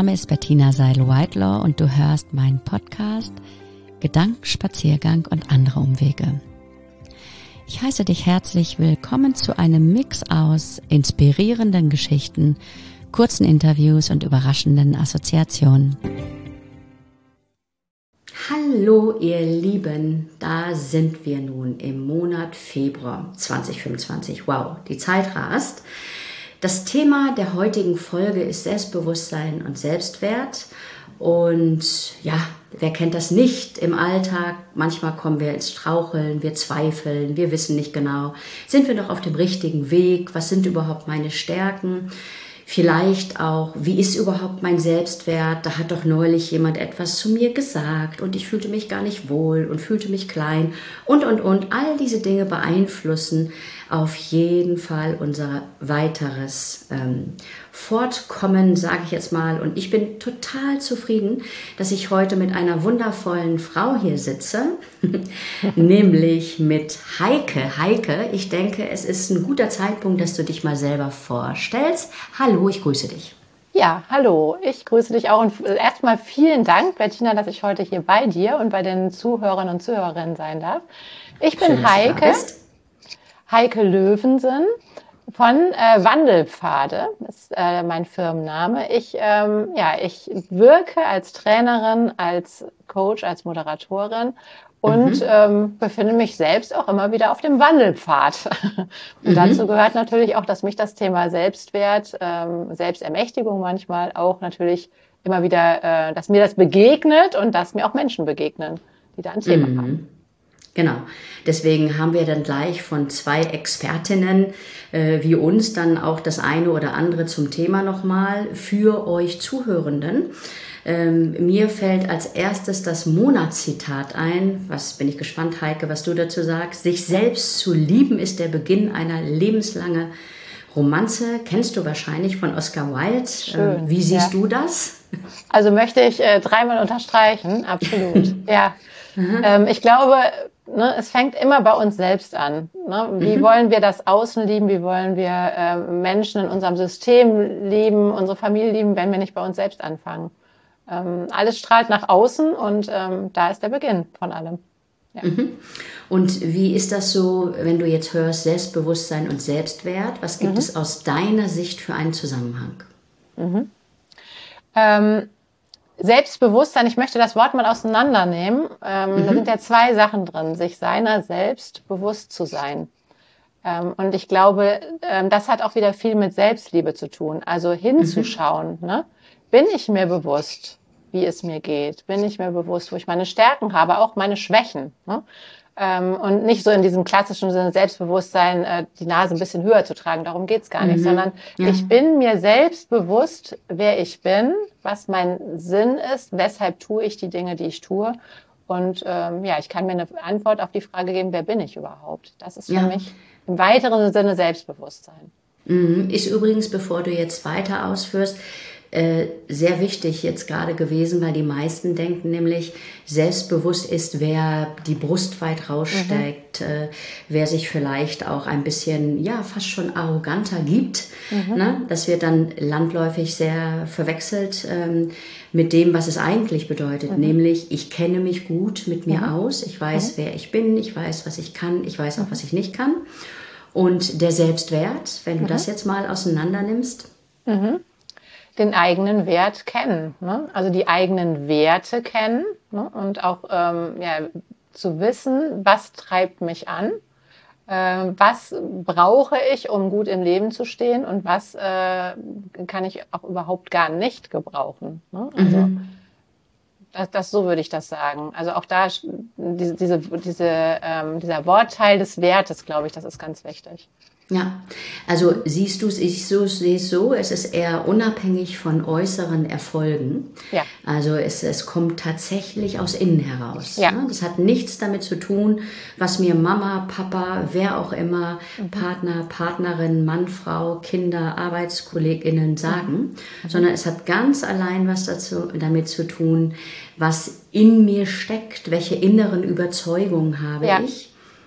Name ist Bettina Seil-Whitelaw und du hörst meinen Podcast Gedankenspaziergang und andere Umwege. Ich heiße dich herzlich willkommen zu einem Mix aus inspirierenden Geschichten, kurzen Interviews und überraschenden Assoziationen. Hallo ihr Lieben, da sind wir nun im Monat Februar 2025. Wow, die Zeit rast. Das Thema der heutigen Folge ist Selbstbewusstsein und Selbstwert. Und ja, wer kennt das nicht im Alltag? Manchmal kommen wir ins Straucheln, wir zweifeln, wir wissen nicht genau, sind wir noch auf dem richtigen Weg? Was sind überhaupt meine Stärken? Vielleicht auch, wie ist überhaupt mein Selbstwert? Da hat doch neulich jemand etwas zu mir gesagt und ich fühlte mich gar nicht wohl und fühlte mich klein und. All diese Dinge beeinflussen auf jeden Fall unser weiteres Fortkommen, sage ich jetzt mal. Und ich bin total zufrieden, dass ich heute mit einer wundervollen Frau hier sitze, nämlich mit Heike. Heike, ich denke, es ist ein guter Zeitpunkt, dass du dich mal selber vorstellst. Hallo, ich grüße dich. Ja, hallo, ich grüße dich auch und erstmal vielen Dank, Bettina, dass ich heute hier bei dir und bei den Zuhörern und Zuhörerinnen sein darf. Ich bin Schön, Heike Löwensen von Wandelpfade, ist mein Firmenname. Ich wirke als Trainerin, als Coach, als Moderatorin und befinde mich selbst auch immer wieder auf dem Wandelpfad. Und dazu gehört natürlich auch, dass mich das Thema Selbstwert, Selbstermächtigung manchmal auch natürlich immer wieder, dass mir das begegnet und dass mir auch Menschen begegnen, die da ein Thema haben. Genau, deswegen haben wir dann gleich von zwei Expertinnen wie uns dann auch das eine oder andere zum Thema nochmal für euch Zuhörenden. Mir fällt als erstes das Monatszitat ein. Was bin ich gespannt, Heike, was du dazu sagst. Sich selbst zu lieben ist der Beginn einer lebenslangen Romanze. Kennst du wahrscheinlich von Oscar Wilde. Schön, wie siehst du das? Also möchte ich dreimal unterstreichen, absolut. Ja, ich glaube, es fängt immer bei uns selbst an. Wie wollen wir das Außen lieben? Wie wollen wir Menschen in unserem System lieben, unsere Familie lieben, wenn wir nicht bei uns selbst anfangen? Alles strahlt nach außen und da ist der Beginn von allem. Ja. Und wie ist das so, wenn du jetzt hörst, Selbstbewusstsein und Selbstwert? Was gibt es aus deiner Sicht für einen Zusammenhang? Selbstbewusstsein, ich möchte das Wort mal auseinandernehmen. Da sind ja zwei Sachen drin, sich seiner selbst bewusst zu sein. Und ich glaube, das hat auch wieder viel mit Selbstliebe zu tun. Also hinzuschauen, ne? Bin ich mir bewusst, wie es mir geht? Bin ich mir bewusst, wo ich meine Stärken habe, auch meine Schwächen? Ne? Und nicht so in diesem klassischen Sinne Selbstbewusstsein, die Nase ein bisschen höher zu tragen, darum geht's gar nicht, sondern ich bin mir selbst bewusst, wer ich bin, was mein Sinn ist, weshalb tue ich die Dinge, die ich tue. Und ich kann mir eine Antwort auf die Frage geben, wer bin ich überhaupt? Das ist für mich im weiteren Sinne Selbstbewusstsein. Ist übrigens, bevor du jetzt weiter ausführst, sehr wichtig jetzt gerade gewesen, weil die meisten denken nämlich, selbstbewusst ist, wer die Brust weit raussteckt, wer sich vielleicht auch ein bisschen, fast schon arroganter gibt. Ne? Das wird dann landläufig sehr verwechselt mit dem, was es eigentlich bedeutet, nämlich ich kenne mich gut mit mir aus, ich weiß, wer ich bin, ich weiß, was ich kann, ich weiß auch, was ich nicht kann. Und der Selbstwert, wenn du das jetzt mal auseinander nimmst, den eigenen Wert kennen, ne? Also die eigenen Werte kennen, ne? Und auch zu wissen, was treibt mich an, was brauche ich, um gut im Leben zu stehen und was kann ich auch überhaupt gar nicht gebrauchen. Ne? Also so würde ich das sagen. Also auch da dieser Wortteil des Wertes, glaube ich, das ist ganz wichtig. Ja, also siehst du es, ich sehe es so, es ist eher unabhängig von äußeren Erfolgen. Ja. Also es kommt tatsächlich aus innen heraus. Ja. Ne? Das hat nichts damit zu tun, was mir Mama, Papa, wer auch immer, Partner, Partnerin, Mann, Frau, Kinder, ArbeitskollegInnen sagen, sondern es hat ganz allein was damit zu tun, was in mir steckt, welche inneren Überzeugungen habe ich.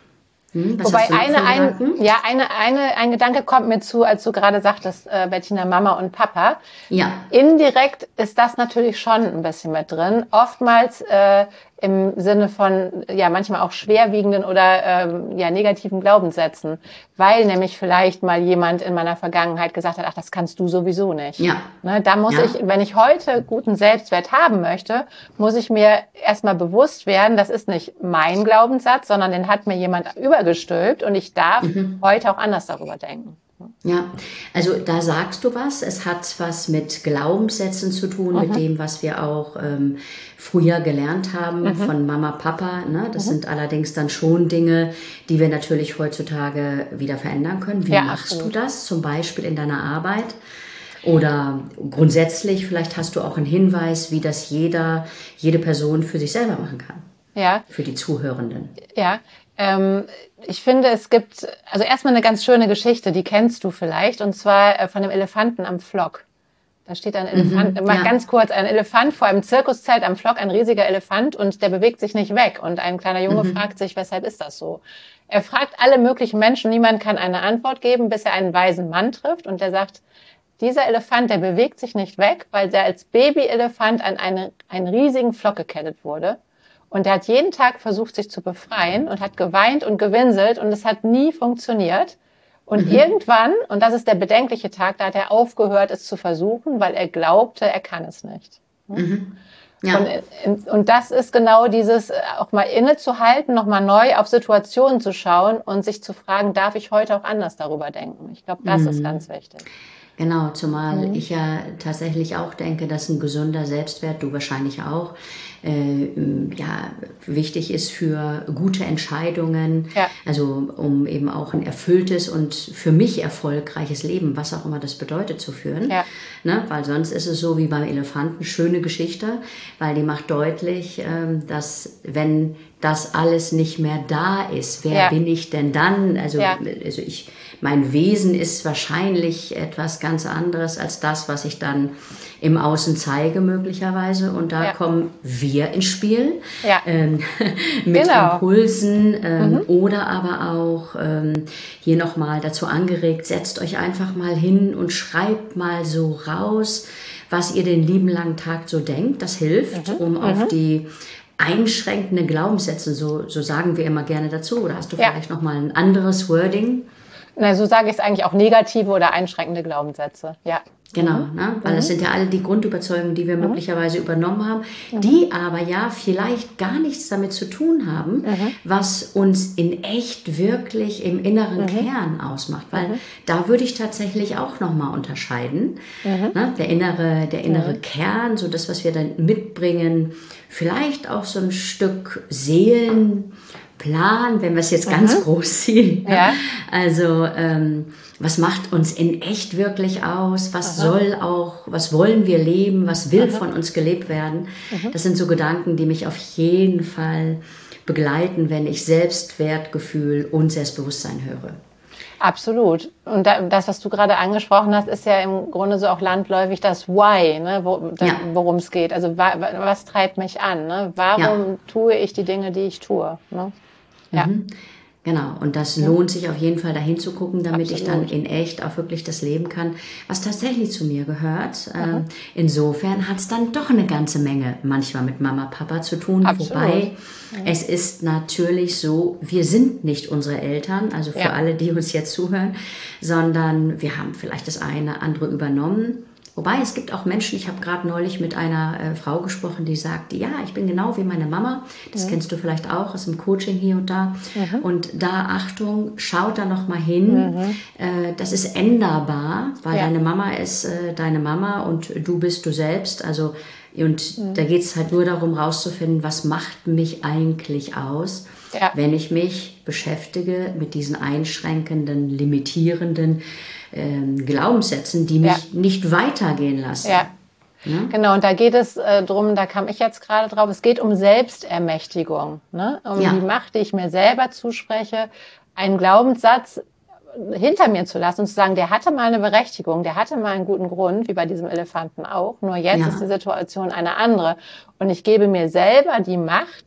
Was Wobei hast du noch für Gedanken? ein Gedanke kommt mir zu, als du gerade sagtest, Bettina, Mama und Papa. Ja. Indirekt ist das natürlich schon ein bisschen mit drin. Oftmals im Sinne von, ja, manchmal auch schwerwiegenden oder negativen Glaubenssätzen. Weil nämlich vielleicht mal jemand in meiner Vergangenheit gesagt hat, ach, das kannst du sowieso nicht. Ja. Ne, da muss ich, wenn ich heute guten Selbstwert haben möchte, muss ich mir erstmal bewusst werden, das ist nicht mein Glaubenssatz, sondern den hat mir jemand übergestülpt und ich darf heute auch anders darüber denken. Ja, also da sagst du was. Es hat was mit Glaubenssätzen zu tun, mit dem, was wir auch früher gelernt haben von Mama, Papa. Ne? Das sind allerdings dann schon Dinge, die wir natürlich heutzutage wieder verändern können. Wie machst du das? Zum Beispiel in deiner Arbeit? Oder grundsätzlich, vielleicht hast du auch einen Hinweis, wie das jede Person für sich selber machen kann. Ja. Für die Zuhörenden. Ja. Ich finde, es gibt also erstmal eine ganz schöne Geschichte, die kennst du vielleicht, und zwar von dem Elefanten am Pflock. Da steht ein Elefant, ganz kurz, ein Elefant vor einem Zirkuszelt am Pflock, ein riesiger Elefant, und der bewegt sich nicht weg. Und ein kleiner Junge fragt sich, weshalb ist das so? Er fragt alle möglichen Menschen, niemand kann eine Antwort geben, bis er einen weisen Mann trifft, und der sagt, dieser Elefant, der bewegt sich nicht weg, weil der als Babyelefant an einen riesigen Pflock gekettet wurde. Und er hat jeden Tag versucht, sich zu befreien und hat geweint und gewinselt und es hat nie funktioniert. Und irgendwann, und das ist der bedenkliche Tag, da hat er aufgehört, es zu versuchen, weil er glaubte, er kann es nicht. Ja. Und das ist genau dieses, auch mal innezuhalten, nochmal neu auf Situationen zu schauen und sich zu fragen, darf ich heute auch anders darüber denken? Ich glaube, das ist ganz wichtig. Genau, zumal ich ja tatsächlich auch denke, dass ein gesunder Selbstwert, du wahrscheinlich auch, wichtig ist für gute Entscheidungen, also um eben auch ein erfülltes und für mich erfolgreiches Leben, was auch immer das bedeutet, zu führen. Ja. Ne? Weil sonst ist es so wie beim Elefanten, schöne Geschichte, weil die macht deutlich, dass wenn das alles nicht mehr da ist, wer bin ich denn dann? Also mein Wesen ist wahrscheinlich etwas ganz anderes als das, was ich dann im Außen zeige möglicherweise. Und da kommen wir ins Spiel mit Impulsen oder aber auch hier nochmal dazu angeregt, setzt euch einfach mal hin und schreibt mal so raus, was ihr den lieben langen Tag so denkt. Das hilft, um auf die einschränkenden Glaubenssätze, so sagen wir immer gerne dazu. Oder hast du vielleicht nochmal ein anderes Wording? Na, so sage ich es eigentlich auch, negative oder einschränkende Glaubenssätze, ja. Genau, ne? Weil das sind ja alle die Grundüberzeugungen, die wir möglicherweise übernommen haben, die aber ja vielleicht gar nichts damit zu tun haben, was uns in echt wirklich im inneren Kern ausmacht. Weil da würde ich tatsächlich auch nochmal unterscheiden. Ne? Der innere Kern, so das, was wir dann mitbringen, vielleicht auch so ein Stück Seelenplan, wenn wir es jetzt ganz groß ziehen. Ja. Also was macht uns in echt wirklich aus? Was was wollen wir leben? Was will von uns gelebt werden? Das sind so Gedanken, die mich auf jeden Fall begleiten, wenn ich Selbstwertgefühl und Selbstbewusstsein höre. Absolut. Und das, was du gerade angesprochen hast, ist ja im Grunde so auch landläufig das Why, ne, worum es geht. Also was treibt mich an? Ne? Warum tue ich die Dinge, die ich tue? Ne? Ja. Genau, und das lohnt sich auf jeden Fall dahin zu gucken, damit ich dann in echt auch wirklich das leben kann, was tatsächlich zu mir gehört. Insofern hat es dann doch eine ganze Menge manchmal mit Mama, Papa zu tun. Absolut. Wobei es ist natürlich so, wir sind nicht unsere Eltern, also für alle, die uns jetzt zuhören, sondern wir haben vielleicht das eine andere übernommen. Wobei, es gibt auch Menschen, ich habe gerade neulich mit einer Frau gesprochen, die sagt, ja, ich bin genau wie meine Mama. Das kennst du vielleicht auch aus dem Coaching hier und da. Und da, Achtung, schaut da noch mal hin. Das ist änderbar, weil deine Mama ist deine Mama und du bist du selbst. Also, und da geht es halt nur darum, rauszufinden, was macht mich eigentlich aus, wenn ich mich beschäftige mit diesen einschränkenden, limitierenden Glaubenssätzen, die mich nicht weitergehen lassen. Ja. Ja? Genau, und da geht es drum, da kam ich jetzt gerade drauf, es geht um Selbstermächtigung, ne? Um die Macht, die ich mir selber zuspreche, einen Glaubenssatz hinter mir zu lassen und zu sagen, der hatte mal eine Berechtigung, der hatte mal einen guten Grund, wie bei diesem Elefanten auch, nur jetzt ist die Situation eine andere. Und ich gebe mir selber die Macht,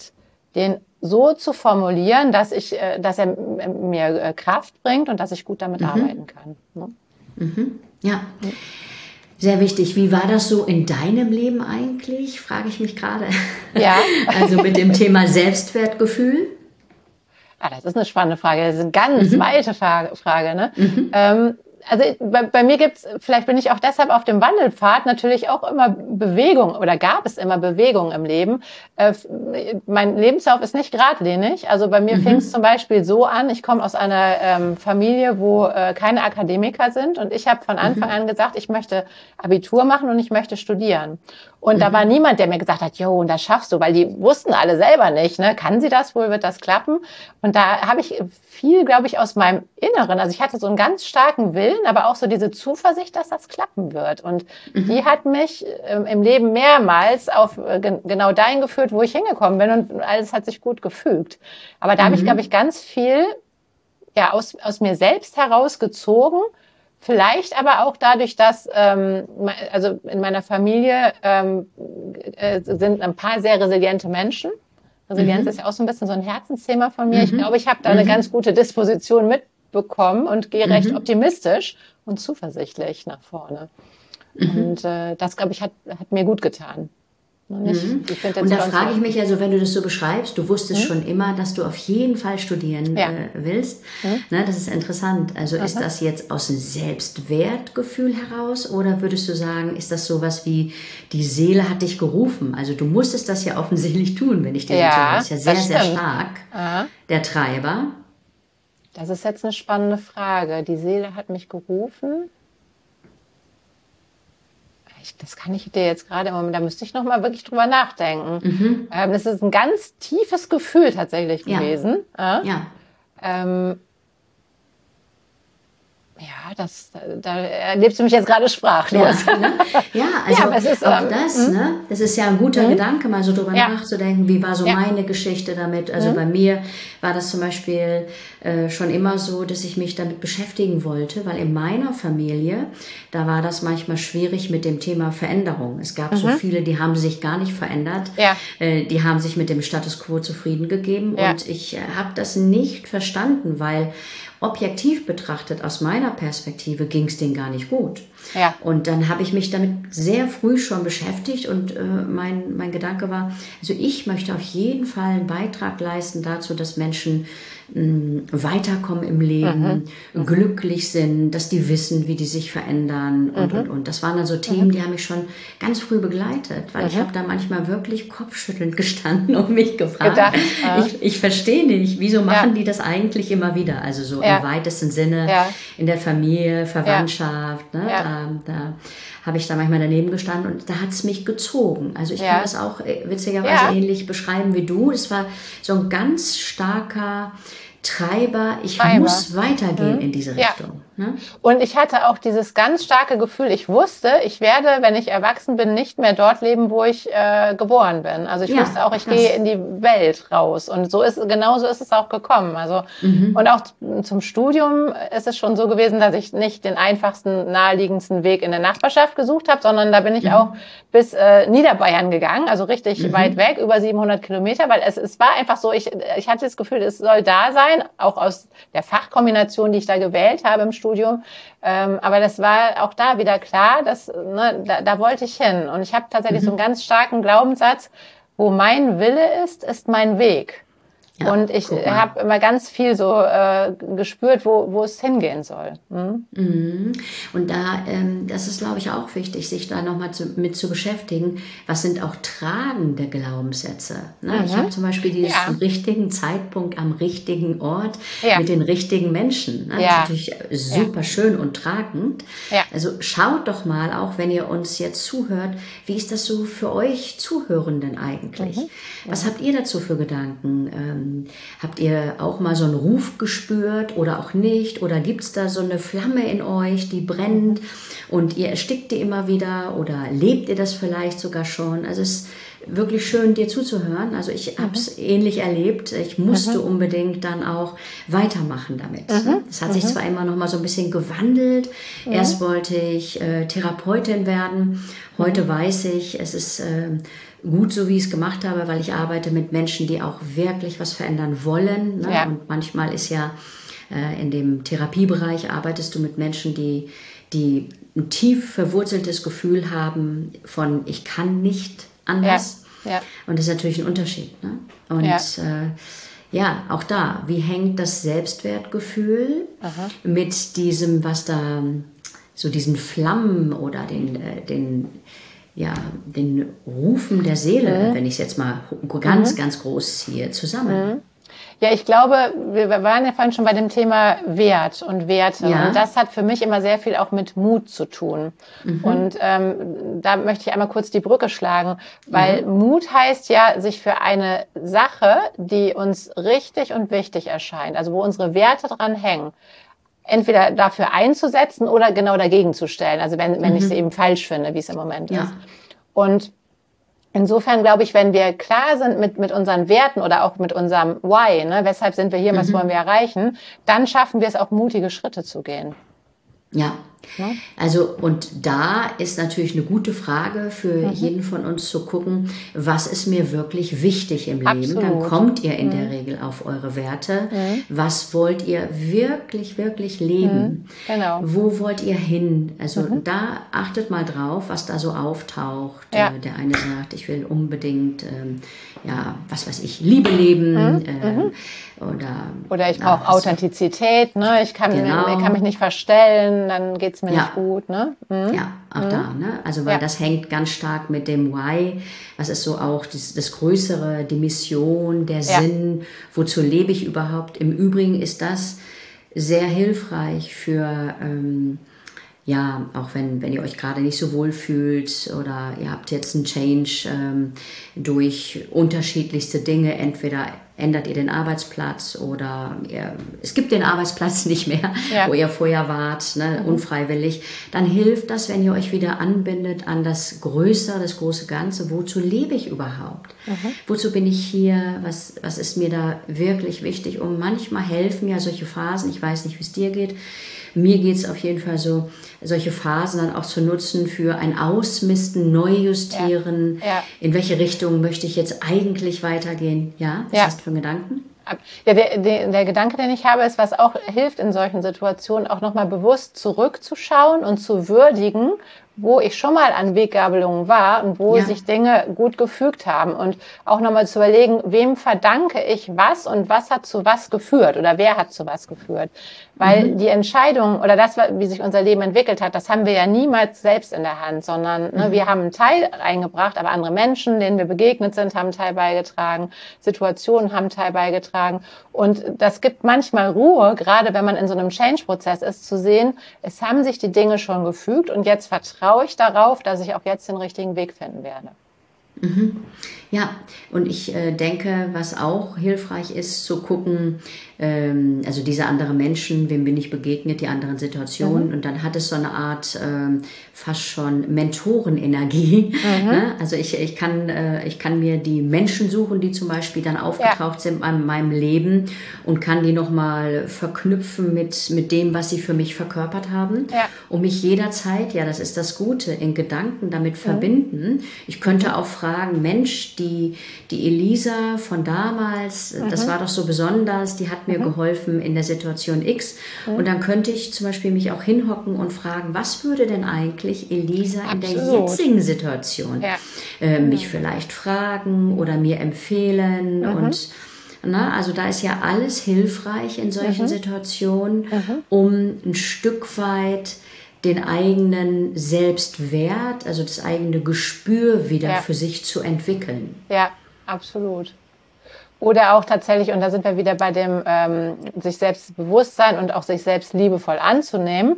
den so zu formulieren, dass er mir Kraft bringt und dass ich gut damit arbeiten kann. Ne? Ja, sehr wichtig. Wie war das so in deinem Leben eigentlich, frage ich mich gerade. Ja. Also mit dem Thema Selbstwertgefühl. Das ist eine spannende Frage. Das ist eine ganz weite Frage. Ne? Also bei mir gibt's, vielleicht bin ich auch deshalb auf dem Wandelpfad, natürlich auch immer Bewegung oder gab es immer Bewegung im Leben. Mein Lebenslauf ist nicht geradlinig. Also bei mir fing es zum Beispiel so an, ich komme aus einer Familie, wo keine Akademiker sind und ich habe von Anfang an gesagt, ich möchte Abitur machen und ich möchte studieren. Und da war niemand, der mir gesagt hat, jo, und das schaffst du, weil die wussten alle selber nicht, ne? Kann sie das wohl, wird das klappen? Und da habe ich viel, glaube ich, aus meinem Inneren, also ich hatte so einen ganz starken Willen, aber auch so diese Zuversicht, dass das klappen wird. Und die hat mich im Leben mehrmals auf genau dahin geführt, wo ich hingekommen bin und alles hat sich gut gefügt. Aber da habe ich, glaube ich, ganz viel aus mir selbst herausgezogen. Vielleicht aber auch dadurch, dass also in meiner Familie sind ein paar sehr resiliente Menschen. Resilienz ist ja auch so ein bisschen so ein Herzensthema von mir. Ich glaube, ich habe da eine ganz gute Disposition mitbekommen und gehe recht optimistisch und zuversichtlich nach vorne. Und das, glaube ich, hat mir gut getan. Und da frage ich mich, also wenn du das so beschreibst, du wusstest schon immer, dass du auf jeden Fall studieren willst. Ne, das ist interessant. Also ist das jetzt aus dem Selbstwertgefühl heraus oder würdest du sagen, ist das sowas wie, die Seele hat dich gerufen? Also du musstest das ja offensichtlich tun, wenn ich dir so höre. Das ist ja sehr, sehr stark, der Treiber. Das ist jetzt eine spannende Frage. Die Seele hat mich gerufen. Das kann ich dir jetzt gerade im Moment, da müsste ich noch mal wirklich drüber nachdenken. Das ist ein ganz tiefes Gefühl tatsächlich gewesen. Da erlebst du mich jetzt gerade sprachlos. Aber es ist auch das, ne? Das ist ja ein guter Gedanke, mal so drüber nachzudenken, wie war so meine Geschichte damit. Also bei mir war das zum Beispiel schon immer so, dass ich mich damit beschäftigen wollte, weil in meiner Familie, da war das manchmal schwierig mit dem Thema Veränderung. Es gab so viele, die haben sich gar nicht verändert. Die haben sich mit dem Status quo zufrieden gegeben und ich habe das nicht verstanden, weil objektiv betrachtet, aus meiner Perspektive, ging es denen gar nicht gut. Und dann habe ich mich damit sehr früh schon beschäftigt und mein Gedanke war, also ich möchte auf jeden Fall einen Beitrag leisten dazu, dass Menschen weiterkommen im Leben, glücklich sind, dass die wissen, wie die sich verändern und. Das waren dann so Themen, die haben mich schon ganz früh begleitet, weil ich habe da manchmal wirklich kopfschüttelnd gestanden und mich gefragt, ich verstehe nicht, wieso machen die das eigentlich immer wieder, also so im weitesten Sinne in der Familie, Verwandtschaft, ne? Da habe ich da manchmal daneben gestanden und da hat es mich gezogen. Also ich kann das auch witzigerweise ähnlich beschreiben wie du. Es war so ein ganz starker Treiber, ich muss weitergehen in diese Richtung. Ne? Und ich hatte auch dieses ganz starke Gefühl, ich wusste, ich werde, wenn ich erwachsen bin, nicht mehr dort leben, wo ich geboren bin. Also ich wusste auch, ich gehe in die Welt raus. Und genauso ist es auch gekommen. Also, und auch zum Studium ist es schon so gewesen, dass ich nicht den einfachsten, naheliegendsten Weg in der Nachbarschaft gesucht habe, sondern da bin ich auch bis Niederbayern gegangen, also richtig weit weg, über 700 Kilometer, weil es war einfach so, ich hatte das Gefühl, es soll da sein, auch aus der Fachkombination, die ich da gewählt habe im Studium. Aber das war auch da wieder klar, dass da wollte ich hin. Und ich habe tatsächlich so einen ganz starken Glaubenssatz, wo mein Wille ist mein Weg. Und ich habe immer ganz viel so gespürt, wo es hingehen soll. Und da, das ist, glaube ich, auch wichtig, sich da nochmal mit zu beschäftigen. Was sind auch tragende Glaubenssätze? Ne? Ich habe zum Beispiel diesen richtigen Zeitpunkt am richtigen Ort mit den richtigen Menschen. Ne? Das ist natürlich super schön und tragend. Also schaut doch mal, auch wenn ihr uns jetzt zuhört, wie ist das so für euch Zuhörenden eigentlich? Was habt ihr dazu für Gedanken? Habt ihr auch mal so einen Ruf gespürt oder auch nicht? Oder gibt es da so eine Flamme in euch, die brennt und ihr erstickt die immer wieder? Oder lebt ihr das vielleicht sogar schon? Also es wirklich schön, dir zuzuhören. Also ich habe es ähnlich erlebt. Ich musste unbedingt dann auch weitermachen damit. Das hat sich zwar immer noch mal so ein bisschen gewandelt. Erst wollte ich Therapeutin werden. Heute weiß ich, es ist gut so, wie ich es gemacht habe, weil ich arbeite mit Menschen, die auch wirklich was verändern wollen. Ne? Ja. Und manchmal ist ja in dem Therapiebereich arbeitest du mit Menschen, die ein tief verwurzeltes Gefühl haben von ich kann nicht anders. Ja. Ja. Und das ist natürlich ein Unterschied. Ne? Und ja, auch da, wie hängt das Selbstwertgefühl mit diesem, was da, so diesen Flammen oder den Rufen der Seele, wenn ich es jetzt mal ganz groß ziehe, zusammen? Ja, ich glaube, wir waren ja vorhin schon bei dem Thema Wert und Werte. Ja. Und das hat für mich immer sehr viel auch mit Mut zu tun. Und da möchte ich einmal kurz die Brücke schlagen, weil Mut heißt ja, sich für eine Sache, die uns richtig und wichtig erscheint, also wo unsere Werte dran hängen, entweder dafür einzusetzen oder genau dagegen zu stellen. Also wenn ich es eben falsch finde, wie es im Moment ist. Und insofern glaube ich, wenn wir klar sind mit unseren Werten oder auch mit unserem Why, ne, weshalb sind wir hier, was wollen wir erreichen, dann schaffen wir es auch, mutige Schritte zu gehen. Ja, also und da ist natürlich eine gute Frage für jeden von uns zu gucken, was ist mir wirklich wichtig im Leben? Dann kommt ihr in der Regel auf eure Werte. Was wollt ihr wirklich, wirklich leben? Genau. Wo wollt ihr hin? Also da achtet mal drauf, was da so auftaucht. Ja. Der eine sagt, ich will unbedingt, was weiß ich, Liebe leben. Oder ich brauche Authentizität, ne? Ich kann mich nicht verstellen, dann geht's mir nicht gut, ne? Ja, auch da, ne? Also weil das hängt ganz stark mit dem Why, was ist so auch das Größere, die Mission, der Sinn, wozu lebe ich überhaupt? Im Übrigen ist das sehr hilfreich für auch wenn ihr euch gerade nicht so wohl fühlt oder ihr habt jetzt einen Change durch unterschiedlichste Dinge, entweder ändert ihr den Arbeitsplatz oder es gibt den Arbeitsplatz nicht mehr, wo ihr vorher wart, ne, unfreiwillig, dann hilft das, wenn ihr euch wieder anbindet an das Größere, das große Ganze. Wozu lebe ich überhaupt? Wozu bin ich hier? Was ist mir da wirklich wichtig? Und manchmal helfen ja solche Phasen, ich weiß nicht, wie es dir geht, mir geht es auf jeden Fall so, solche Phasen dann auch zu nutzen für ein Ausmisten, Neujustieren. Ja. In welche Richtung möchte ich jetzt eigentlich weitergehen? Ja, was hast du für Gedanken? Ja, der Gedanke, den ich habe, ist, was auch hilft in solchen Situationen, auch nochmal bewusst zurückzuschauen und zu würdigen, wo ich schon mal an Weggabelungen war und wo sich Dinge gut gefügt haben. Und auch nochmal zu überlegen, wem verdanke ich was und was hat zu was geführt oder wer hat zu was geführt. Weil die Entscheidung oder das, wie sich unser Leben entwickelt hat, das haben wir ja niemals selbst in der Hand, sondern wir haben einen Teil eingebracht, aber andere Menschen, denen wir begegnet sind, haben einen Teil beigetragen, Situationen haben einen Teil beigetragen. Und das gibt manchmal Ruhe, gerade wenn man in so einem Change-Prozess ist, zu sehen, es haben sich die Dinge schon gefügt und jetzt vertraue ich darauf, dass ich auch jetzt den richtigen Weg finden werde. Ja, und ich denke, was auch hilfreich ist, zu gucken, also diese anderen Menschen, wem bin ich begegnet, die anderen Situationen, und dann hat es so eine Art fast schon Mentorenenergie. Ne? Also ich kann mir die Menschen suchen, die zum Beispiel dann aufgetaucht sind in meinem Leben und kann die nochmal verknüpfen mit dem, was sie für mich verkörpert haben und mich jederzeit, das ist das Gute, in Gedanken damit verbinden. Ich könnte auch fragen, Mensch, die Elisa von damals, das war doch so besonders, die hat mir geholfen in der Situation X. Und dann könnte ich zum Beispiel mich auch hinhocken und fragen, was würde denn eigentlich Elisa in der jetzigen Situation mich vielleicht fragen oder mir empfehlen und also da ist ja alles hilfreich in solchen Situationen, um ein Stück weit den eigenen Selbstwert, also das eigene Gespür wieder für sich zu entwickeln. Ja, absolut. Oder auch tatsächlich, und da sind wir wieder bei dem sich selbst bewusst sein und auch sich selbst liebevoll anzunehmen,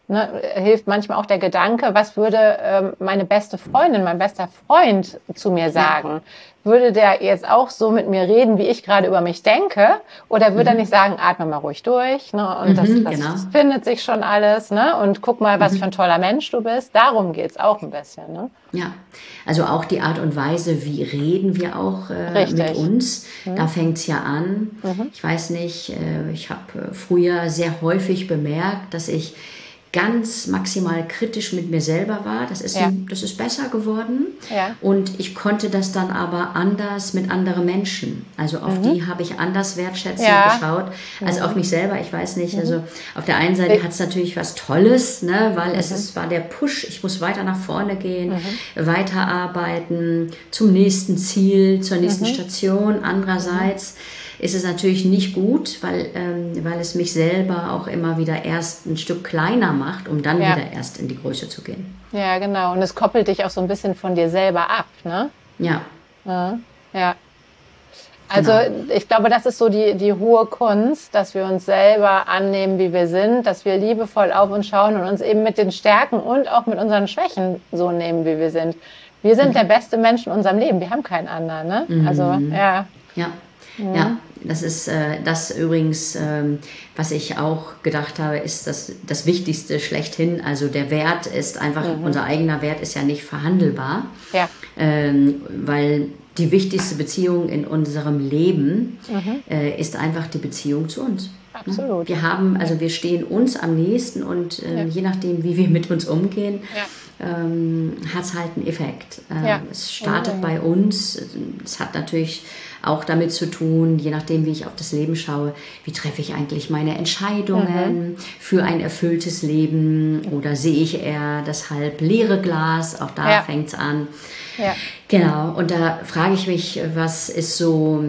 ne, hilft manchmal auch der Gedanke, was würde meine beste Freundin, mein bester Freund zu mir sagen? Würde der jetzt auch so mit mir reden, wie ich gerade über mich denke? Oder würde er nicht sagen, atme mal ruhig durch, ne? Und das genau. findet sich schon alles, ne? Und guck mal, was für ein toller Mensch du bist. Darum geht's auch ein bisschen, ne? Ja, also auch die Art und Weise, wie reden wir auch mit uns, da fängt's ja an. Ich weiß nicht, ich habe früher sehr häufig bemerkt, dass ich ganz maximal kritisch mit mir selber war. Das ist besser geworden. Ja. Und ich konnte das dann aber anders mit anderen Menschen. Also auf die habe ich anders wertschätzend geschaut als auf mich selber. Ich weiß nicht, also auf der einen Seite hat es natürlich was Tolles, ne, weil war der Push, ich muss weiter nach vorne gehen, weiterarbeiten, zum nächsten Ziel, zur nächsten Station. Andererseits ist es natürlich nicht gut, weil es mich selber auch immer wieder erst ein Stück kleiner macht, um dann wieder erst in die Größe zu gehen. Ja, genau. Und es koppelt dich auch so ein bisschen von dir selber ab, ne? Ja. Ja. Also ich glaube, das ist so die hohe Kunst, dass wir uns selber annehmen, wie wir sind, dass wir liebevoll auf uns schauen und uns eben mit den Stärken und auch mit unseren Schwächen so nehmen, wie wir sind. Wir sind der beste Mensch in unserem Leben. Wir haben keinen anderen, ne? Also, ja. Ja, das ist das übrigens, was ich auch gedacht habe, ist das Wichtigste schlechthin. Also der Wert ist einfach, unser eigener Wert ist ja nicht verhandelbar, weil die wichtigste Beziehung in unserem Leben ist einfach die Beziehung zu uns. Absolut. Wir stehen uns am nächsten und je nachdem, wie wir mit uns umgehen, hat es halt einen Effekt. Es startet bei uns. Es hat natürlich auch damit zu tun, je nachdem, wie ich auf das Leben schaue, wie treffe ich eigentlich meine Entscheidungen für ein erfülltes Leben oder sehe ich eher das halb leere Glas, auch da fängt es an. Ja. Genau, und da frage ich mich, was würdest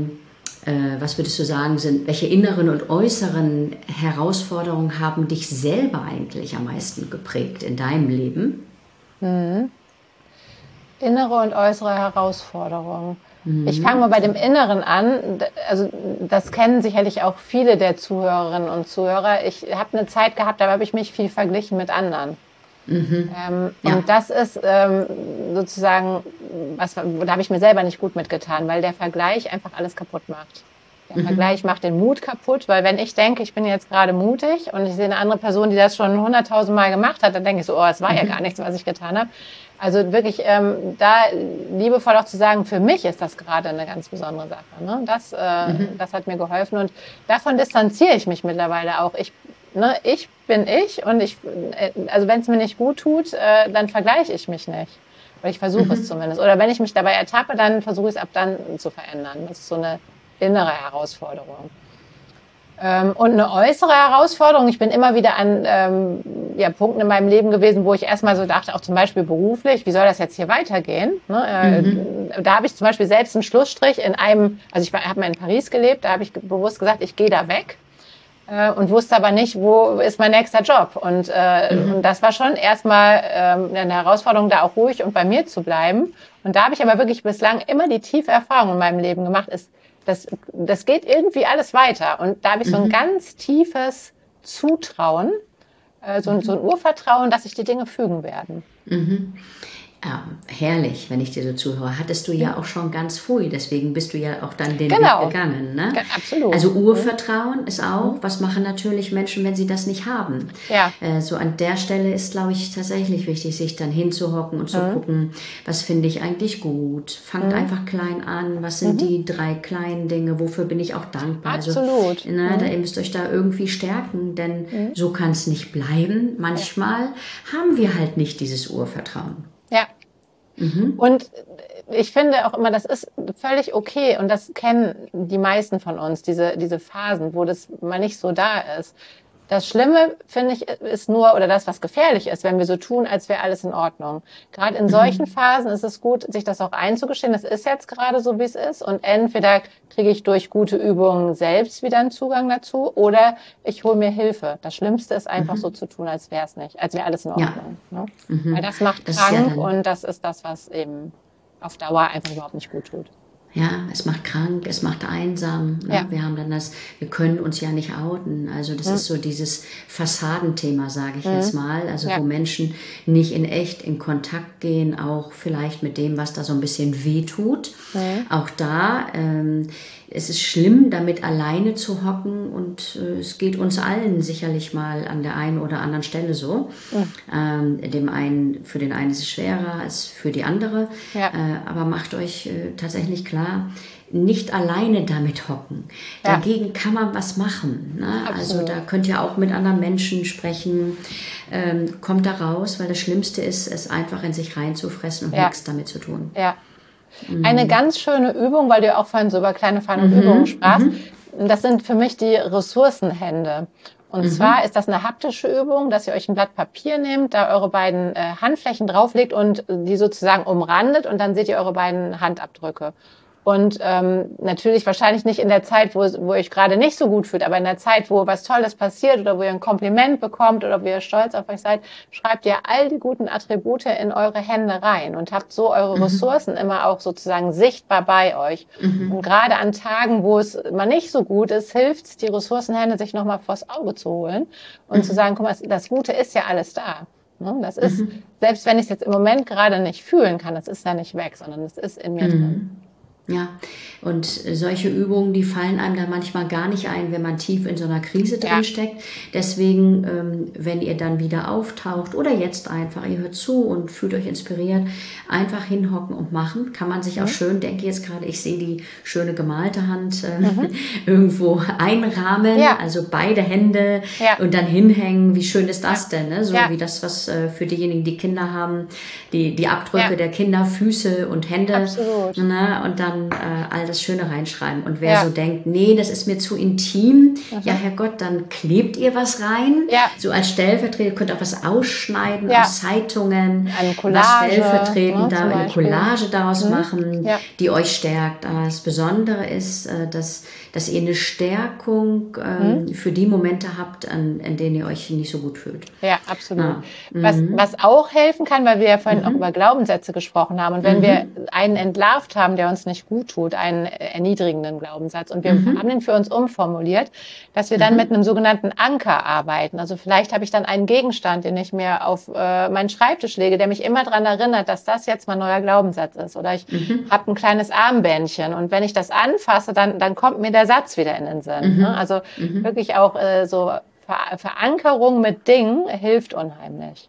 du sagen, welche inneren und äußeren Herausforderungen haben dich selber eigentlich am meisten geprägt in deinem Leben? Innere und äußere Herausforderungen. Ich fange mal bei dem Inneren an. Also das kennen sicherlich auch viele der Zuhörerinnen und Zuhörer. Ich habe eine Zeit gehabt, da habe ich mich viel verglichen mit anderen. Und das ist sozusagen, da habe ich mir selber nicht gut mitgetan, weil der Vergleich einfach alles kaputt macht. Der Vergleich macht den Mut kaputt, weil wenn ich denke, ich bin jetzt gerade mutig und ich sehe eine andere Person, die das schon 100.000 Mal gemacht hat, dann denke ich so, es war ja gar nichts, was ich getan habe. Also wirklich da liebevoll auch zu sagen, für mich ist das gerade eine ganz besondere Sache. Ne? Das hat mir geholfen und davon distanziere ich mich mittlerweile auch. Ich bin ich und also wenn es mir nicht gut tut, dann vergleiche ich mich nicht. Oder ich versuche es zumindest. Oder wenn ich mich dabei ertappe, dann versuche ich es ab dann zu verändern. Das ist so eine innere Herausforderung. Und eine äußere Herausforderung, ich bin immer wieder an Punkten in meinem Leben gewesen, wo ich erstmal so dachte, auch zum Beispiel beruflich, wie soll das jetzt hier weitergehen? Ne? Da habe ich zum Beispiel selbst einen Schlussstrich also ich habe mal in Paris gelebt, da habe ich bewusst gesagt, ich gehe da weg und wusste aber nicht, wo ist mein nächster Job. Und das war schon erstmal eine Herausforderung, da auch ruhig und bei mir zu bleiben. Und da habe ich aber wirklich bislang immer die tiefe Erfahrung in meinem Leben gemacht, das geht irgendwie alles weiter. Und da habe ich so ein ganz tiefes Zutrauen, so ein Urvertrauen, dass sich die Dinge fügen werden. Ja, herrlich, wenn ich dir so zuhöre. Hattest du ja auch schon ganz früh, deswegen bist du ja auch dann den Weg gegangen. Ne? Absolut. Also Urvertrauen ist auch, was machen natürlich Menschen, wenn sie das nicht haben. Ja. So an der Stelle ist, glaube ich, tatsächlich wichtig, sich dann hinzuhocken und zu gucken, was finde ich eigentlich gut. Fangt einfach klein an, was sind die 3 kleinen Dinge, wofür bin ich auch dankbar. Absolut. Also, ihr müsst euch da irgendwie stärken, denn so kann es nicht bleiben. Manchmal haben wir halt nicht dieses Urvertrauen. Ja. Und ich finde auch immer, das ist völlig okay und das kennen die meisten von uns, diese Phasen, wo das mal nicht so da ist. Das Schlimme, finde ich, ist nur, oder das, was gefährlich ist, wenn wir so tun, als wäre alles in Ordnung. Gerade in solchen Phasen ist es gut, sich das auch einzugestehen. Das ist jetzt gerade so, wie es ist. Und entweder kriege ich durch gute Übungen selbst wieder einen Zugang dazu oder ich hole mir Hilfe. Das Schlimmste ist einfach so zu tun, als wäre es nicht, als wäre alles in Ordnung. Ne? Weil das macht krank und das ist das, was eben auf Dauer einfach überhaupt nicht gut tut. Ja, es macht krank, es macht einsam. Ne? Ja. Wir haben dann wir können uns ja nicht outen. Also das ist so dieses Fassadenthema, sage ich jetzt mal. Also wo Menschen nicht in echt in Kontakt gehen, auch vielleicht mit dem, was da so ein bisschen wehtut. Auch da, es ist schlimm, damit alleine zu hocken und es geht uns allen sicherlich mal an der einen oder anderen Stelle so. Für den einen ist es schwerer als für die andere. Ja. Aber macht euch tatsächlich klar, nicht alleine damit hocken. Ja. Dagegen kann man was machen. Ne? Also da könnt ihr auch mit anderen Menschen sprechen. Kommt da raus, weil das Schlimmste ist, es einfach in sich reinzufressen und nichts damit zu tun. Ja. Eine ganz schöne Übung, weil du ja auch vorhin so über kleine, feine Übungen sprachst, das sind für mich die Ressourcenhände. Und zwar ist das eine haptische Übung, dass ihr euch ein Blatt Papier nehmt, da eure beiden Handflächen drauflegt und die sozusagen umrandet und dann seht ihr eure beiden Handabdrücke. Und natürlich wahrscheinlich nicht in der Zeit, wo ihr euch gerade nicht so gut fühlt, aber in der Zeit, wo was Tolles passiert oder wo ihr ein Kompliment bekommt oder wo ihr stolz auf euch seid, schreibt ihr all die guten Attribute in eure Hände rein und habt so eure Ressourcen immer auch sozusagen sichtbar bei euch. Und gerade an Tagen, wo es mal nicht so gut ist, hilft es, die Ressourcenhände sich nochmal vors Auge zu holen und zu sagen, guck mal, das Gute ist ja alles da. Das ist, selbst wenn ich es jetzt im Moment gerade nicht fühlen kann, das ist ja nicht weg, sondern es ist in mir drin. Ja, und solche Übungen, die fallen einem dann manchmal gar nicht ein, wenn man tief in so einer Krise drin steckt. Deswegen, wenn ihr dann wieder auftaucht oder jetzt einfach, ihr hört zu und fühlt euch inspiriert, einfach hinhocken und machen. Kann man sich auch schön, denke ich jetzt gerade, ich sehe die schöne gemalte Hand irgendwo einrahmen, also beide Hände und dann hinhängen. Wie schön ist das denn? Ne? So wie das, was für diejenigen, die Kinder haben, die Abdrücke der Kinder, Füße und Hände. Absolut. Ne? Und dann all das Schöne reinschreiben. Und wer so denkt, nee, das ist mir zu intim, ja Herrgott, dann klebt ihr was rein. Ja. So als Stellvertreter könnt ihr auch was ausschneiden aus Zeitungen, eine Collage, was stellvertretend eine Collage daraus machen, die euch stärkt. Aber das Besondere ist, dass ihr eine Stärkung für die Momente habt, in denen ihr euch nicht so gut fühlt. Ja, absolut. Was auch helfen kann, weil wir ja vorhin auch über Glaubenssätze gesprochen haben und wenn wir einen entlarvt haben, der uns nicht gut tut, einen erniedrigenden Glaubenssatz und wir haben den für uns umformuliert, dass wir dann mit einem sogenannten Anker arbeiten. Also vielleicht habe ich dann einen Gegenstand, den ich mir auf meinen Schreibtisch lege, der mich immer daran erinnert, dass das jetzt mein neuer Glaubenssatz ist. Oder ich habe ein kleines Armbändchen und wenn ich das anfasse, dann kommt mir der Satz wieder in den Sinn. Ne? Also wirklich auch so Verankerung mit Dingen hilft unheimlich.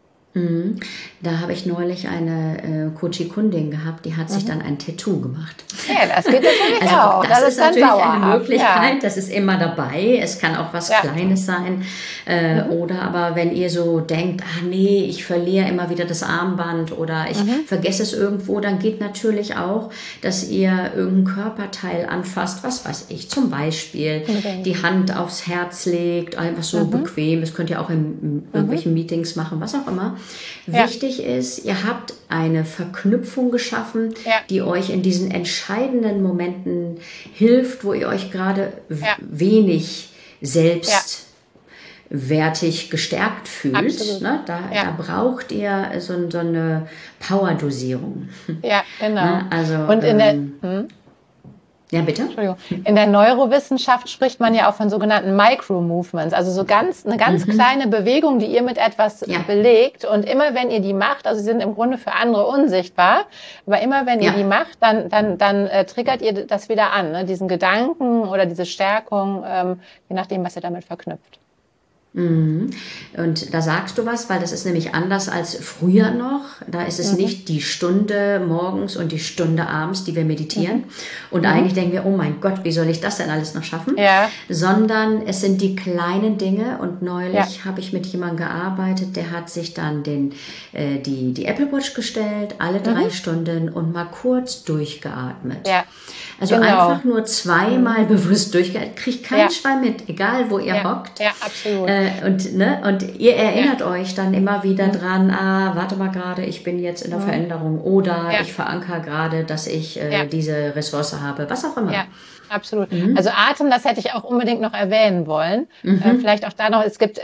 Da habe ich neulich eine Coachie-Kundin gehabt, die hat sich dann ein Tattoo gemacht. Ja, das geht natürlich also auch. Das ist natürlich dauerhaft. eine Möglichkeit, das ist immer dabei. Es kann auch was Kleines sein. Oder aber wenn ihr so denkt, nee, ich verliere immer wieder das Armband oder ich vergesse es irgendwo, dann geht natürlich auch, dass ihr irgendein Körperteil anfasst, was weiß ich, zum Beispiel die Hand aufs Herz legt, einfach so bequem. Das könnt ihr auch in irgendwelchen Meetings machen, was auch immer. Wichtig ist, ihr habt eine Verknüpfung geschaffen, die euch in diesen entscheidenden Momenten hilft, wo ihr euch gerade wenig selbstwertig gestärkt fühlt. Ne? Da braucht ihr so eine Powerdosierung. Ja, genau. Ne? Also, und in der... Ja, bitte? Entschuldigung. In der Neurowissenschaft spricht man ja auch von sogenannten Micro-Movements, also so eine ganz kleine Bewegung, die ihr mit etwas belegt. Und immer wenn ihr die macht, also sie sind im Grunde für andere unsichtbar, aber immer wenn ihr die macht, dann triggert ihr das wieder an, ne? Diesen Gedanken oder diese Stärkung, je nachdem, was ihr damit verknüpft. Und da sagst du was, weil das ist nämlich anders als früher noch. Da ist es nicht die Stunde morgens und die Stunde abends, die wir meditieren. Und eigentlich denken wir, oh mein Gott, wie soll ich das denn alles noch schaffen? Ja. Sondern es sind die kleinen Dinge. Und neulich habe ich mit jemandem gearbeitet, der hat sich dann die Apple Watch gestellt, alle 3 Stunden und mal kurz durchgeatmet. Ja. Also einfach nur zweimal bewusst durchgeatmet. Kriegt kein Schwein mit, egal wo ihr hockt. Ja, absolut. Und ihr erinnert euch dann immer wieder dran, warte mal gerade, ich bin jetzt in der Veränderung oder ich verankere gerade, dass ich diese Ressource habe, was auch immer. Ja. Absolut. Also Atem, das hätte ich auch unbedingt noch erwähnen wollen. Vielleicht auch da noch, es gibt,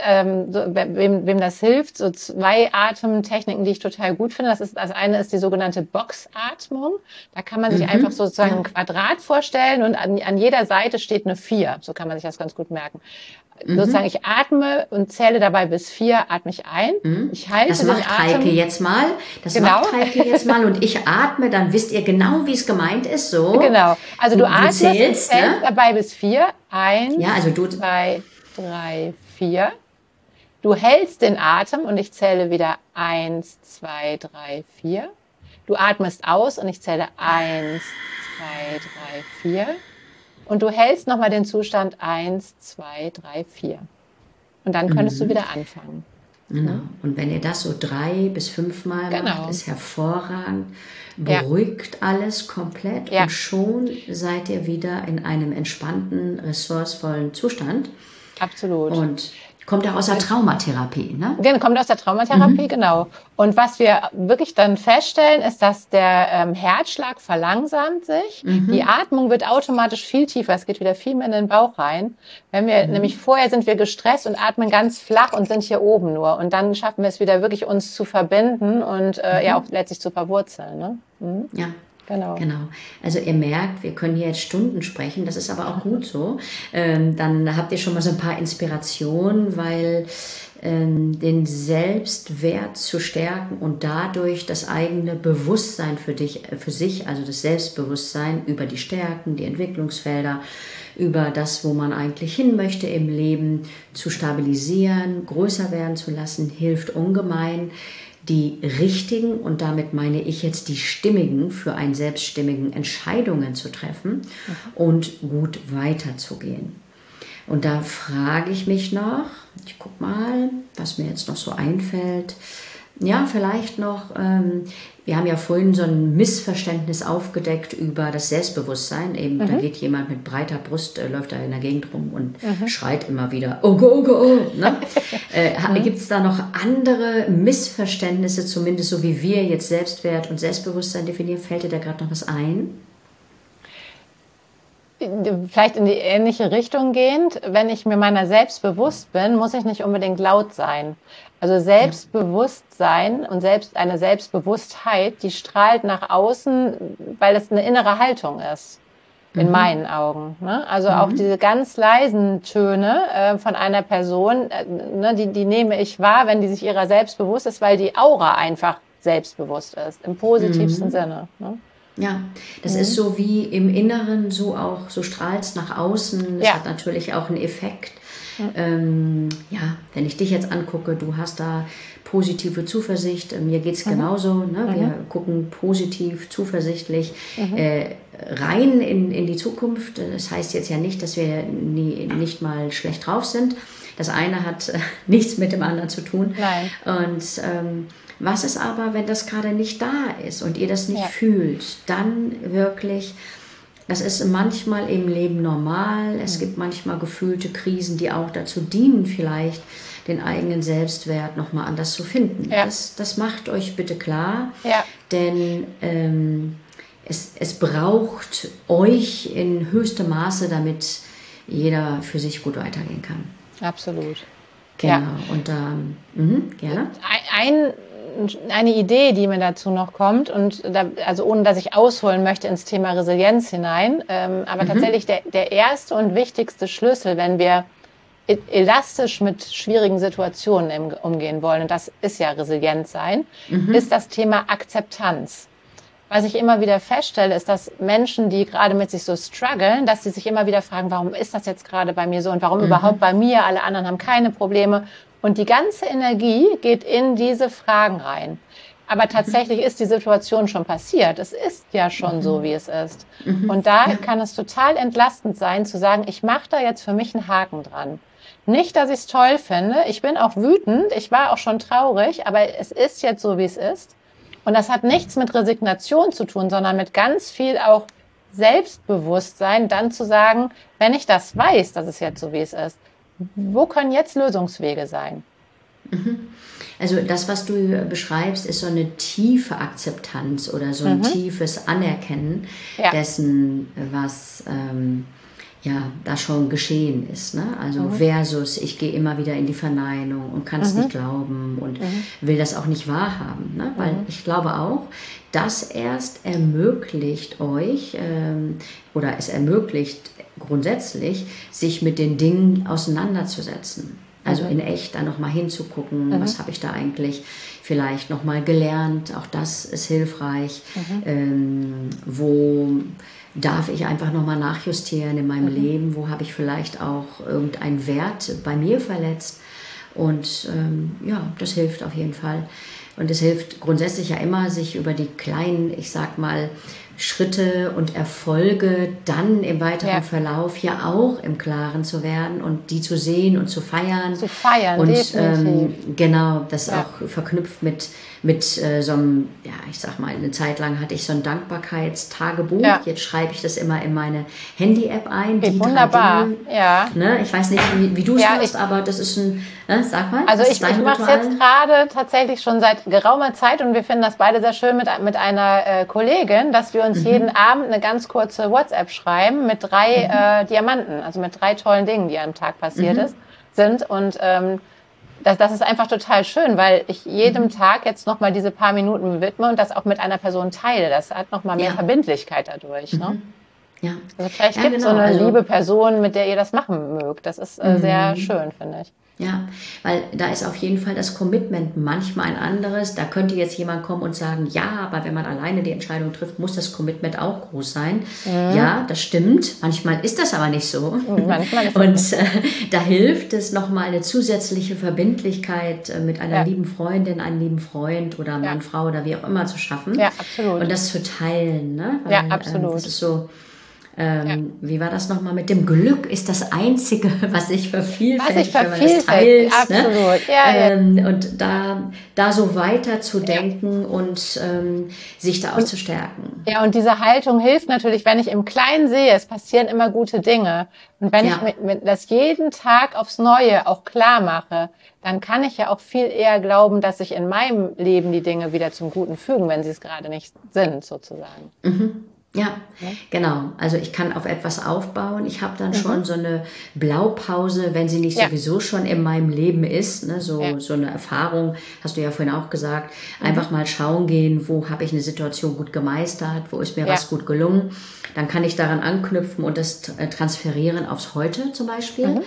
wem das hilft, so 2 Atemtechniken, die ich total gut finde. Das eine ist die sogenannte Boxatmung. Da kann man sich einfach sozusagen ein Quadrat vorstellen und an jeder Seite steht eine 4. So kann man sich das ganz gut merken. Sozusagen, ich atme und zähle dabei bis 4, atme ich ein. Ich halte das den macht Atem. Heike jetzt mal. Das Genau. macht Heike jetzt mal und ich atme, dann wisst ihr genau, wie es gemeint ist. So. Genau. Also du atmest und zählst, zählst ne? dabei bis 4. 1, Ja, also 2, 3, 4. Du hältst den Atem und ich zähle wieder 1, 2, 3, 4. Du atmest aus und ich zähle 1, 2, 3, 4. Und du hältst nochmal den Zustand 1, 2, 3, 4. Und dann könntest du wieder anfangen. Genau. Und wenn ihr das so 3 bis 5 Mal macht, ist hervorragend, beruhigt alles komplett und schon seid ihr wieder in einem entspannten, ressourcevollen Zustand. Absolut. Und kommt ja aus der Traumatherapie, ne? Kommt aus der Traumatherapie, genau. Und was wir wirklich dann feststellen, ist, dass der Herzschlag verlangsamt sich. Die Atmung wird automatisch viel tiefer. Es geht wieder viel mehr in den Bauch rein. Wenn wir nämlich vorher sind wir gestresst und atmen ganz flach und sind hier oben nur. Und dann schaffen wir es wieder wirklich, uns zu verbinden und ja auch letztlich zu verwurzeln. Ne? Ja. Genau. Also ihr merkt, wir können hier jetzt Stunden sprechen, das ist aber auch gut so. Dann habt ihr schon mal so ein paar Inspirationen, weil den Selbstwert zu stärken und dadurch das eigene Bewusstsein für sich, also das Selbstbewusstsein über die Stärken, die Entwicklungsfelder, über das, wo man eigentlich hin möchte im Leben, zu stabilisieren, größer werden zu lassen, hilft ungemein, die richtigen, und damit meine ich jetzt die stimmigen, für einen selbststimmigen Entscheidungen zu treffen und gut weiterzugehen. Und da frage ich mich noch, ich gucke mal, was mir jetzt noch so einfällt. Ja, vielleicht noch, wir haben ja vorhin so ein Missverständnis aufgedeckt über das Selbstbewusstsein. Eben, da geht jemand mit breiter Brust, läuft da in der Gegend rum und schreit immer wieder, oh, go, go, ne? Gibt es da noch andere Missverständnisse, zumindest so wie wir jetzt Selbstwert und Selbstbewusstsein definieren? Fällt dir da gerade noch was ein? Vielleicht in die ähnliche Richtung gehend, wenn ich mir meiner selbst bewusst bin, muss ich nicht unbedingt laut sein. Also Selbstbewusstsein und eine Selbstbewusstheit, die strahlt nach außen, weil es eine innere Haltung ist, in meinen Augen. Ne? Also auch diese ganz leisen Töne von einer Person, die nehme ich wahr, wenn die sich ihrer selbst bewusst ist, weil die Aura einfach selbstbewusst ist, im positivsten Sinne. Ne? Ja, das ist so wie im Inneren, so strahlt es nach außen. Das hat natürlich auch einen Effekt. Wenn ich dich jetzt angucke, du hast da positive Zuversicht. Mir geht es genauso. Ne? Wir gucken positiv, zuversichtlich rein in die Zukunft. Das heißt jetzt ja nicht, dass wir nicht mal schlecht drauf sind. Das eine hat nichts mit dem anderen zu tun. Nein. Und was ist aber, wenn das gerade nicht da ist und ihr das nicht fühlt? Dann wirklich, das ist manchmal im Leben normal. Es gibt manchmal gefühlte Krisen, die auch dazu dienen, vielleicht den eigenen Selbstwert nochmal anders zu finden. Ja. Das macht euch bitte klar, Ja. denn es braucht euch in höchstem Maße, damit jeder für sich gut weitergehen kann. Absolut. Genau. Ja. Und gerne. Eine Idee, die mir dazu noch kommt, und also ohne dass ich ausholen möchte ins Thema Resilienz hinein, aber tatsächlich der erste und wichtigste Schlüssel, wenn wir elastisch mit schwierigen Situationen umgehen wollen, und das ist ja resilient sein, ist das Thema Akzeptanz. Was ich immer wieder feststelle, ist, dass Menschen, die gerade mit sich so strugglen, dass sie sich immer wieder fragen, warum ist das jetzt gerade bei mir so und warum überhaupt bei mir? Alle anderen haben keine Probleme. Und die ganze Energie geht in diese Fragen rein. Aber tatsächlich ist die Situation schon passiert. Es ist ja schon so, wie es ist. Und da kann es total entlastend sein, zu sagen, ich mache da jetzt für mich einen Haken dran. Nicht, dass ich es toll finde. Ich bin auch wütend. Ich war auch schon traurig. Aber es ist jetzt so, wie es ist. Und das hat nichts mit Resignation zu tun, sondern mit ganz viel auch Selbstbewusstsein, dann zu sagen, wenn ich das weiß, dass es jetzt so, wie es ist, wo können jetzt Lösungswege sein? Also das, was du beschreibst, ist so eine tiefe Akzeptanz oder so ein tiefes Anerkennen dessen, was ja, da schon geschehen ist. Ne? Also versus, ich gehe immer wieder in die Verneinung und kann es nicht glauben und will das auch nicht wahrhaben. Ne? Weil ich glaube auch, das erst ermöglicht euch oder es ermöglicht grundsätzlich, sich mit den Dingen auseinanderzusetzen. Also in echt da nochmal hinzugucken, was habe ich da eigentlich vielleicht nochmal gelernt, auch das ist hilfreich. Wo darf ich einfach nochmal nachjustieren in meinem Leben, wo habe ich vielleicht auch irgendeinen Wert bei mir verletzt. Und ja, das hilft auf jeden Fall. Und es hilft grundsätzlich ja immer, sich über die kleinen, ich sag mal, Schritte und Erfolge dann im weiteren Verlauf ja auch im Klaren zu werden und die zu sehen und zu feiern. Zu feiern, und definitiv. Genau, das auch verknüpft mit so einem, ja, ich sag mal, eine Zeit lang hatte ich so ein Dankbarkeitstagebuch. Ja. Jetzt schreibe ich das immer in meine Handy-App ein. Die wunderbar, Dinge, ja. Ne? Ich weiß nicht, wie du es machst, aber das ist ein, sag mal. Also ich mache es jetzt gerade tatsächlich schon seit geraumer Zeit und wir finden das beide sehr schön mit einer Kollegin, dass wir uns jeden Abend eine ganz kurze WhatsApp schreiben mit 3 Diamanten, also mit 3 tollen Dingen, die am Tag passiert sind. Und das ist einfach total schön, weil ich jedem Tag jetzt nochmal diese paar Minuten widme und das auch mit einer Person teile. Das hat nochmal mehr Verbindlichkeit dadurch. Ne? Ja. Also vielleicht gibt es so eine liebe Person, mit der ihr das machen mögt. Das ist sehr schön, finde ich. Ja, weil da ist auf jeden Fall das Commitment manchmal ein anderes. Da könnte jetzt jemand kommen und sagen, ja, aber wenn man alleine die Entscheidung trifft, muss das Commitment auch groß sein. Ja, das stimmt. Manchmal ist das aber nicht so. Manchmal ist und da hilft es nochmal eine zusätzliche Verbindlichkeit mit einer lieben Freundin, einem lieben Freund oder Mann, Frau oder wie auch immer zu schaffen. Ja, absolut. Und das zu teilen. Ne? Weil, ja, absolut. Das ist so... Wie war das nochmal mit dem Glück? Ist das Einzige, was sich vervielfältigt, wenn man das teilt. Absolut. Ne? Ja, und da so weiter zu denken und sich da auch zu stärken. Ja, und diese Haltung hilft natürlich, wenn ich im Kleinen sehe, es passieren immer gute Dinge. Und wenn ich das jeden Tag aufs Neue auch klar mache, dann kann ich ja auch viel eher glauben, dass sich in meinem Leben die Dinge wieder zum Guten fügen, wenn sie es gerade nicht sind, sozusagen. Ja, genau. Also ich kann auf etwas aufbauen. Ich habe dann schon so eine Blaupause, wenn sie nicht sowieso schon in meinem Leben ist. Ne? So eine Erfahrung, hast du ja vorhin auch gesagt. Einfach mal schauen gehen, wo habe ich eine Situation gut gemeistert, wo ist mir was gut gelungen. Dann kann ich daran anknüpfen und das transferieren aufs Heute zum Beispiel.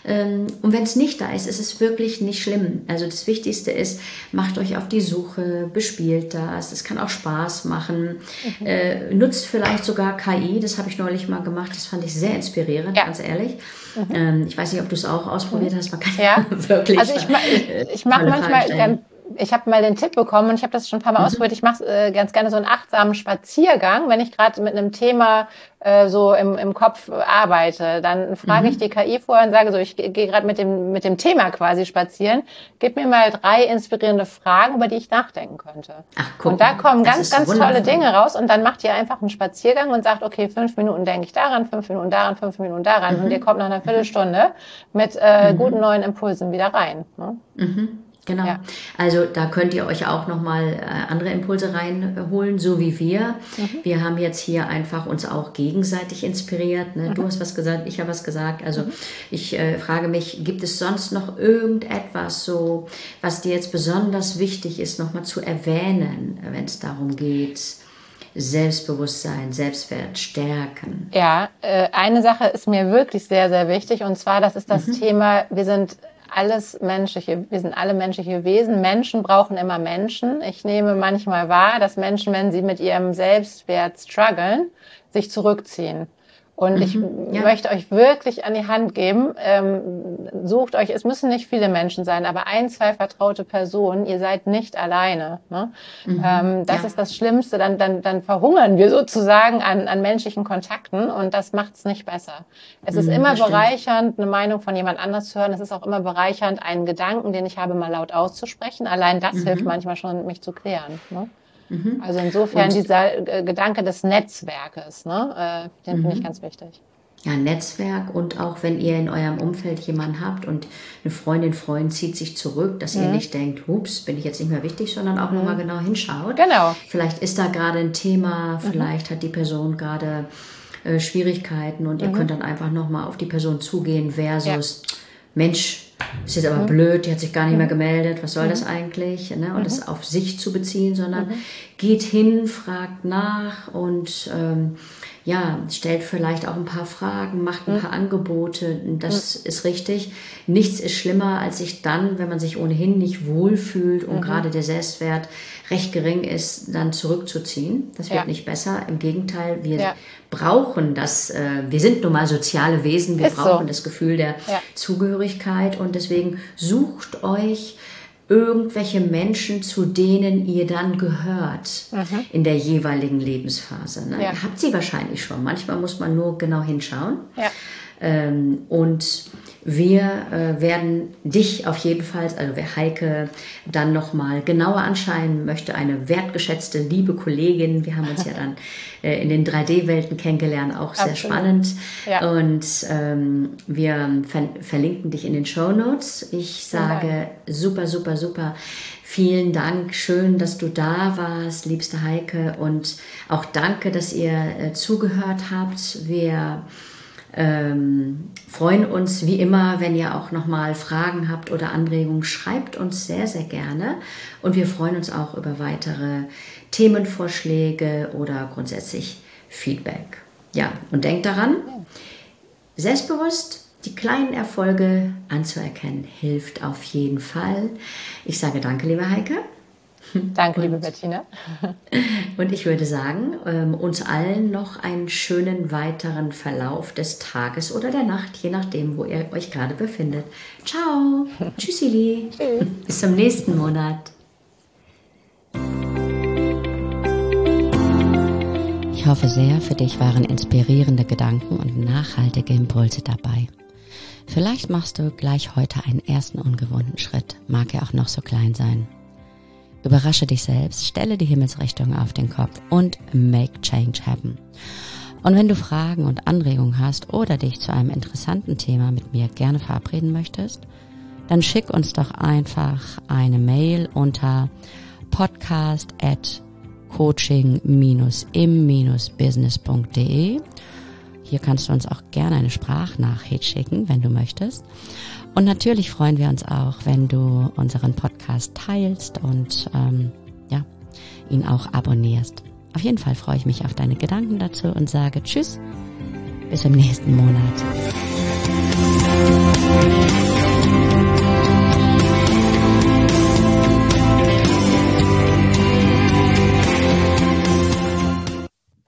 Und wenn es nicht da ist, ist es wirklich nicht schlimm. Also das Wichtigste ist, macht euch auf die Suche, bespielt das. Es kann auch Spaß machen. Nutzt vielleicht sogar KI. Das habe ich neulich mal gemacht. Das fand ich sehr inspirierend, ganz ehrlich. Ich weiß nicht, ob du es auch ausprobiert hast. Man kann wirklich. Also ich mache manchmal ich habe mal den Tipp bekommen und ich habe das schon ein paar Mal ausprobiert. Ich mache ganz gerne so einen achtsamen Spaziergang, wenn ich gerade mit einem Thema so im Kopf arbeite. Dann frage ich die KI vorher und sage so, ich gehe gerade mit dem Thema quasi spazieren. Gib mir mal 3 inspirierende Fragen, über die ich nachdenken könnte. Ach, guck, und da kommen ganz wundervoll. tolle Dinge raus und dann macht ihr einfach einen Spaziergang und sagt, okay, 5 Minuten denke ich daran, 5 Minuten daran, 5 Minuten daran und ihr kommt nach einer Viertelstunde mit guten neuen Impulsen wieder rein. Ne? Genau. Ja. Also da könnt ihr euch auch nochmal andere Impulse reinholen, so wie wir. Wir haben jetzt hier einfach uns auch gegenseitig inspiriert. Ne? Du hast was gesagt, ich habe was gesagt. Also ich frage mich, gibt es sonst noch irgendetwas, so, was dir jetzt besonders wichtig ist, nochmal zu erwähnen, wenn es darum geht, Selbstbewusstsein, Selbstwert stärken? Ja, eine Sache ist mir wirklich sehr, sehr wichtig und zwar, das ist das Thema, wir sind alle menschliche Wesen. Menschen brauchen immer Menschen. Ich nehme manchmal wahr, dass Menschen, wenn sie mit ihrem Selbstwert strugglen, sich zurückziehen. Und ich möchte euch wirklich an die Hand geben, sucht euch, es müssen nicht viele Menschen sein, aber 1, 2 vertraute Personen, ihr seid nicht alleine. Ne? Das ist das Schlimmste, dann verhungern wir sozusagen an menschlichen Kontakten und das macht es nicht besser. Es ist immer bereichernd, eine Meinung von jemand anders zu hören, es ist auch immer bereichernd, einen Gedanken, den ich habe, mal laut auszusprechen. Allein das hilft manchmal schon, mich zu klären. Ne? Also insofern dieser Gedanke des Netzwerkes, ne, den finde ich ganz wichtig. Ja, Netzwerk und auch wenn ihr in eurem Umfeld jemanden habt und eine Freund zieht sich zurück, dass ihr nicht denkt, hups, bin ich jetzt nicht mehr wichtig, sondern auch nochmal genau hinschaut. Genau. Vielleicht ist da gerade ein Thema, vielleicht hat die Person gerade Schwierigkeiten und ihr könnt dann einfach nochmal auf die Person zugehen versus, Mensch, ist jetzt aber blöd, die hat sich gar nicht mehr gemeldet, was soll das eigentlich? Ne? Und das auf sich zu beziehen, sondern geht hin, fragt nach und stellt vielleicht auch ein paar Fragen, macht ein paar Angebote. Das ist richtig. Nichts ist schlimmer, als sich dann, wenn man sich ohnehin nicht wohlfühlt und gerade der Selbstwert recht gering ist, dann zurückzuziehen. Das wird nicht besser. Im Gegenteil, wir brauchen das. Wir sind nun mal soziale Wesen. Wir brauchen das Gefühl der Zugehörigkeit. Und deswegen sucht euch irgendwelche Menschen, zu denen ihr dann gehört in der jeweiligen Lebensphase. Ne? Ihr habt sie wahrscheinlich schon. Manchmal muss man nur genau hinschauen. Und wir werden dich auf jeden Fall, also wer Heike dann nochmal genauer anschauen möchte, eine wertgeschätzte, liebe Kollegin. Wir haben uns ja dann in den 3D-Welten kennengelernt, auch sehr spannend. Und wir verlinken dich in den Shownotes. Ich sage super, super, super vielen Dank. Schön, dass du da warst, liebste Heike. Und auch danke, dass ihr zugehört habt. Wir freuen uns wie immer, wenn ihr auch nochmal Fragen habt oder Anregungen, schreibt uns sehr, sehr gerne und wir freuen uns auch über weitere Themenvorschläge oder grundsätzlich Feedback. Ja, und denkt daran, selbstbewusst die kleinen Erfolge anzuerkennen, hilft auf jeden Fall. Ich sage danke, liebe Heike. Danke, liebe Bettina. Und ich würde sagen, uns allen noch einen schönen weiteren Verlauf des Tages oder der Nacht, je nachdem, wo ihr euch gerade befindet. Ciao. Tschüssili. Tschüss. Bis zum nächsten Monat. Ich hoffe sehr, für dich waren inspirierende Gedanken und nachhaltige Impulse dabei. Vielleicht machst du gleich heute einen ersten ungewohnten Schritt, mag er auch noch so klein sein. Überrasche dich selbst, stelle die Himmelsrichtung auf den Kopf und make change happen. Und wenn du Fragen und Anregungen hast oder dich zu einem interessanten Thema mit mir gerne verabreden möchtest, dann schick uns doch einfach eine Mail unter podcast@coaching-im-business.de. Hier kannst du uns auch gerne eine Sprachnachricht schicken, wenn du möchtest. Und natürlich freuen wir uns auch, wenn du unseren Podcast teilst und ihn auch abonnierst. Auf jeden Fall freue ich mich auf deine Gedanken dazu und sage Tschüss, bis im nächsten Monat.